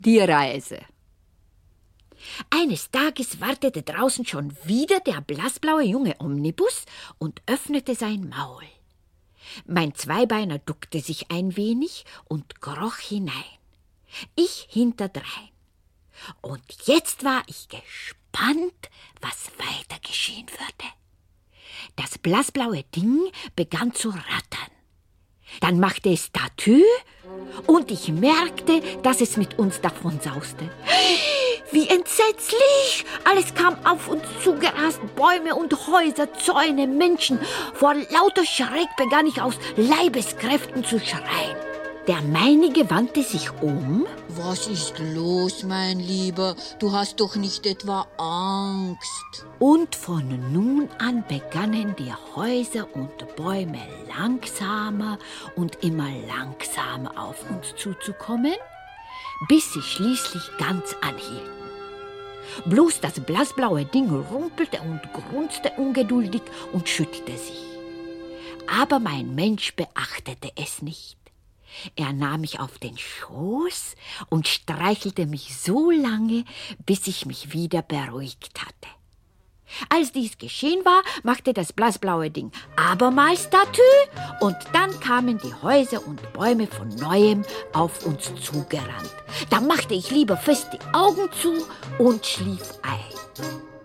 Die Reise. Eines Tages wartete draußen schon wieder der blassblaue junge Omnibus und öffnete sein Maul. Mein Zweibeiner duckte sich ein wenig und kroch hinein. Ich hinterdrein. Und jetzt war ich gespannt, was weiter geschehen würde. Das blassblaue Ding begann zu rattern. Dann machte es Tatü und ich merkte, dass es mit uns davonsauste. Wie entsetzlich! Alles kam auf uns zugerast, Bäume und Häuser, Zäune, Menschen. Vor lauter Schreck begann ich aus Leibeskräften zu schreien. Der meinige wandte sich um. Was ist los, mein Lieber? Du hast doch nicht etwa Angst? Und von nun an begannen die Häuser und Bäume langsamer und immer langsamer auf uns zuzukommen, bis sie schließlich ganz anhielten. Bloß das blassblaue Ding rumpelte und grunzte ungeduldig und schüttelte sich. Aber mein Mensch beachtete es nicht. Er nahm mich auf den Schoß und streichelte mich so lange, bis ich mich wieder beruhigt hatte. Als dies geschehen war, machte das blassblaue Ding abermals Tatü und dann kamen die Häuser und Bäume von Neuem auf uns zugerannt. Da machte ich lieber fest die Augen zu und schlief ein.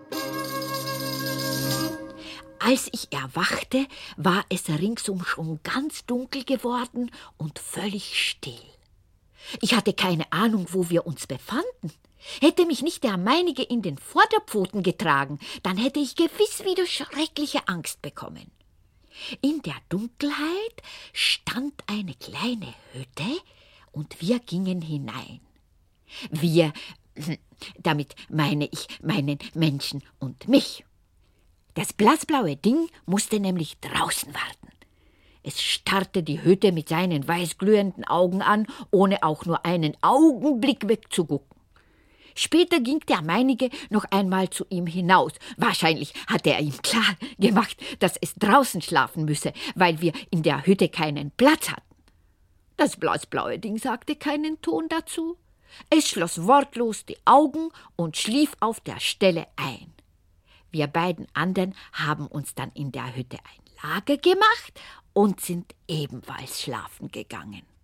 Als ich erwachte, war es ringsum schon ganz dunkel geworden und völlig still. Ich hatte keine Ahnung, wo wir uns befanden. Hätte mich nicht der meinige in den Vorderpfoten getragen, dann hätte ich gewiss wieder schreckliche Angst bekommen. In der Dunkelheit stand eine kleine Hütte und wir gingen hinein. Wir, damit meine ich meinen Menschen und mich. Das blassblaue Ding musste nämlich draußen warten. Es starrte die Hütte mit seinen weißglühenden Augen an, ohne auch nur einen Augenblick wegzugucken. Später ging der meinige noch einmal zu ihm hinaus. Wahrscheinlich hatte er ihm klar gemacht, dass es draußen schlafen müsse, weil wir in der Hütte keinen Platz hatten. Das blassblaue Ding sagte keinen Ton dazu. Es schloss wortlos die Augen und schlief auf der Stelle ein. Wir beiden anderen haben uns dann in der Hütte ein Lager gemacht und sind ebenfalls schlafen gegangen.